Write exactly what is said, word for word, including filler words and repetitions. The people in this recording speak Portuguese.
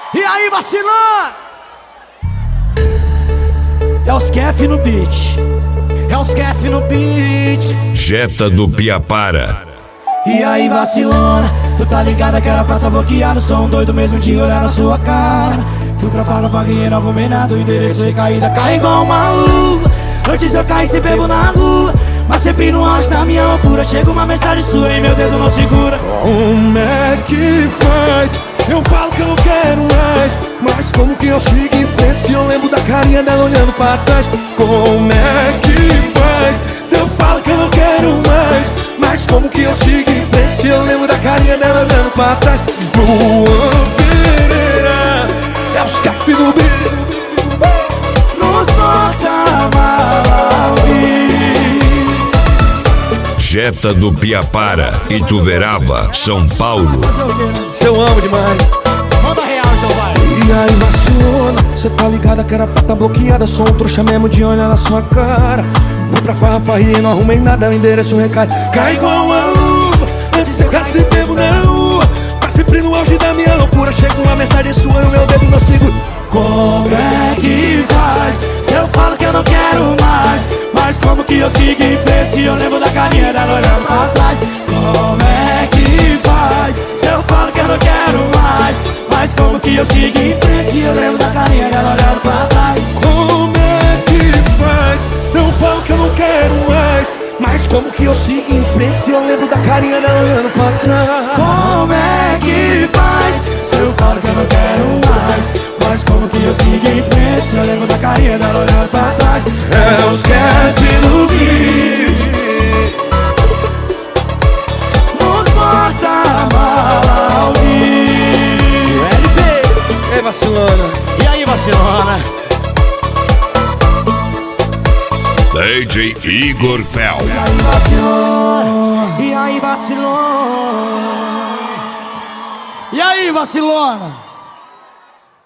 E aí, vacilão? É os Kef no beat. É os Kef no beat. Jetta do Piapara. E aí, vacilona, tu tá ligada que era pra tá bloqueado. Sou um doido mesmo de olhar na sua cara. Fui pra faca, paguei, não arrumei nada. O endereço recaída, cai igual uma luva. Antes eu caí se bebo na rua, mas sempre no auge da minha loucura chega uma mensagem sua e meu dedo não segura. Como é que faz? Se eu falo que eu não quero mais, mas como que eu sigo em frente se eu lembro da carinha dela olhando pra trás? Como é que faz? Se eu falo que eu não quero mais, mas como que eu sigo em frente se eu lembro da carinha dela olhando pra trás? Luan Pereira, é os Kef do beat. Nos porta-mala Jetta do Piapara, Ituverava, São Paulo. Cê eu amo demais. Manda real, então vai. E aí, vacilona, cê tá ligada que era pra tá bloqueada. Sou um trouxa mesmo de olhar na sua cara. Fui pra farra, farria, não arrumei nada. O endereço recai, cai igual uma luva. Antes eu casse bebo na rua, mas sempre no auge da minha loucura chega uma mensagem sua e o meu dedo não segura. Como é que faz? Se eu falo que eu não quero mais, mas como que eu sigo em frente se eu lembro da carinha dela olhando pra trás? Como é que faz? Se eu falo que eu não quero mais, mas como que eu sigo em frente se eu lembro da carinha dela olhando pra trás? Como é que faz? Se eu falo que eu não quero mais, mas como que eu sigo em frente se eu lembro da carinha dela olhando pra trás? Como é que faz? Se eu falo que eu não quero mais, mas como que eu sigo em frente se eu lembro da carinha dela olhando pra trás? É os Kef no beat. Nos porta-mala ao vivo. L P. Ei, vacilona. E aí, vacilona? D J Igor Fel. E aí, vacilona? E aí, vacilona? E aí, vacilona?